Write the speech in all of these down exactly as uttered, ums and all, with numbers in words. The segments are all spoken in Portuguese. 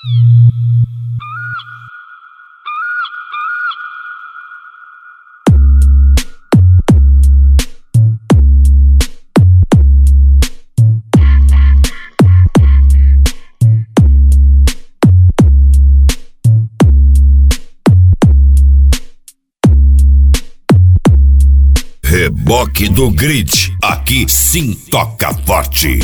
Reboque do Grid, aqui sim toca forte.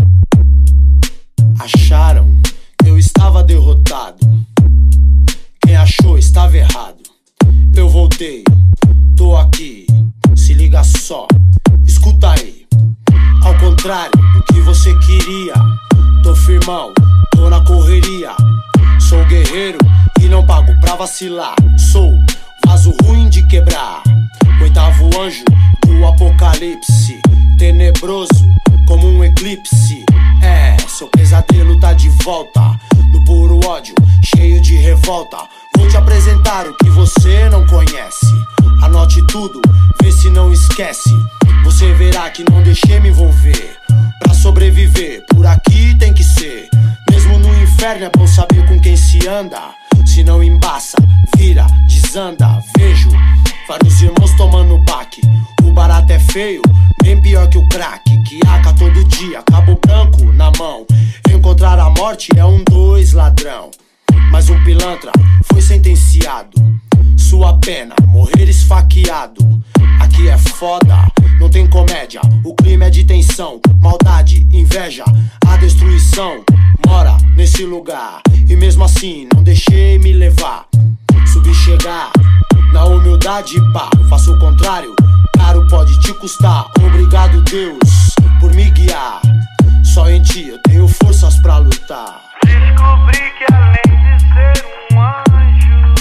Acharam que eu estava derrotado. Quem achou estava errado. Eu voltei, tô aqui. Se liga só, escuta aí. Ao contrário do que você queria, tô firmão, tô na correria. Sou guerreiro e não pago pra vacilar. Sou vaso ruim de quebrar, oitavo anjo do apocalipse, tenebroso como um eclipse. É, seu pesadelo tá de volta, no puro ódio, cheio de revolta. Vou te apresentar o que você não conhece. Anote tudo, vê se não esquece. Você verá que não deixei me envolver. Pra sobreviver, por aqui tem que ser. Mesmo no inferno é bom saber com quem se anda. Se não embaça, vira, desanda. Vejo vários irmãos tomando baque. O barato é feio, bem pior que o crack. Que aca todo dia, cabo branco na mão. Encontrar a morte é um dois ladrão. Mas um pilantra foi sentenciado. Sua pena, morrer esfaqueado. Aqui é foda, não tem comédia. O clima é de tensão, maldade, inveja. A destruição mora nesse lugar. E mesmo assim não deixei me levar. Subi chegar na humildade, pá. Faço o contrário, caro pode te custar. Obrigado Deus por me guiar. Só em ti eu tenho forças pra lutar. Descobri que além de ser um anjo,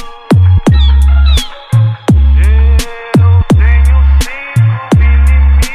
eu tenho cinco inimigos.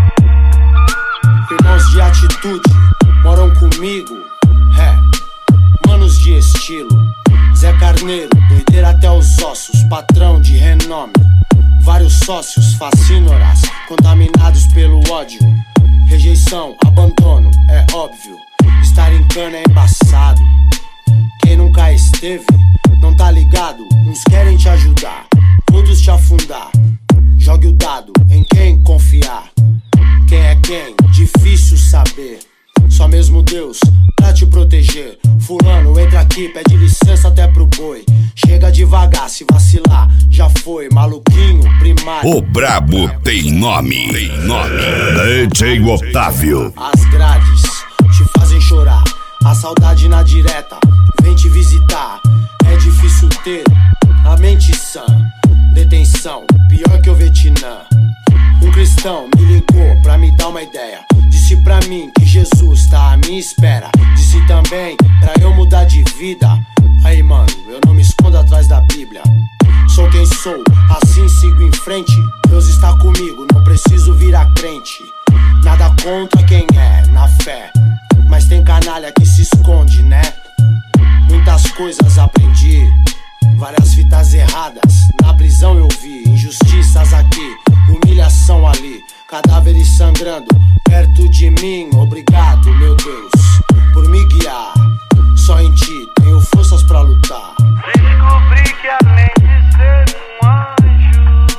Irmãos de atitude moram comigo. É, manos de estilo. Zé Carneiro, doideira até os ossos. Patrão de renome, vários sócios fascínoras, contaminados pelo ódio. Rejeição, abandono, é óbvio. Estar em cana é embaçado. Quem nunca esteve, não tá ligado. Uns querem te ajudar, outros te afundar. Jogue o dado em quem confiar. Quem é quem, difícil saber. Só mesmo Deus pra te proteger. Fulano, entra aqui, pede licença até pro boi. Chega devagar, se vacilar, já foi. Maluquinho, primário. O brabo tem nome, tem nome. D J Otávio. As grades te fazem chorar. A saudade na direta vem te visitar. É difícil ter a mente sã. Detenção, pior que o Vietnã. Um cristão me ligou pra me dar uma ideia. Disse pra mim que Jesus tá à minha espera. Disse também pra eu mudar de vida. Aí mano, eu não me escondo atrás da Bíblia. Sou quem sou, assim sigo em frente. Deus está comigo, não preciso virar crente. Nada contra quem é, na fé. Mas tem canalha que se esconde, né? Muitas coisas aprendi, várias fitas erradas na prisão eu vi. Injustiças aqui, humilhação ali. Cadáveres sangrando perto de mim. Obrigado, meu Deus, por me guiar. Só em ti tenho forças pra lutar. Descobri que além de ser um anjo,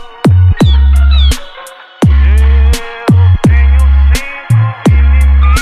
eu tenho cinco inimigos.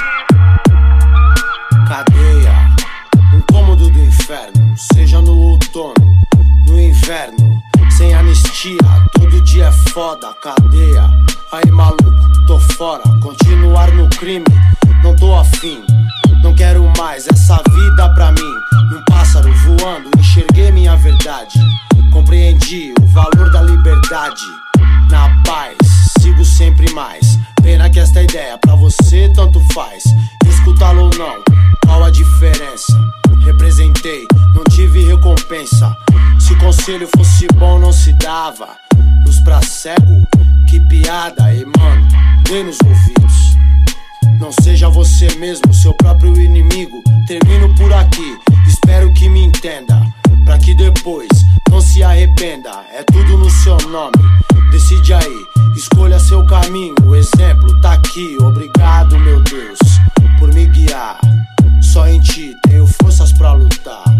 Cadeia, um cômodo do inferno. Seja no outono, no inverno. Sem anistia, todo dia é foda. Cadeia, aí maluco, tô fora. Continuar no crime, não tô afim. Não quero mais essa vida pra mim. Num pássaro voando, enxerguei minha verdade. Compreendi o valor da liberdade. Na paz, sigo sempre mais. Pena que esta ideia pra você tanto faz. Escutá-lo ou não, qual a diferença? Representei, não tive recompensa. Se conselho fosse bom não se dava. Luz pra cego, que piada. E mano, dê nos ouvidos. Não seja você mesmo, seu próprio inimigo. Termino por aqui, espero que me entenda. Pra que depois não se arrependa. É tudo no seu nome, decide aí. Escolha seu caminho, o exemplo tá aqui. Obrigado, meu Deus, por me guiar. Só em ti tenho forças pra lutar.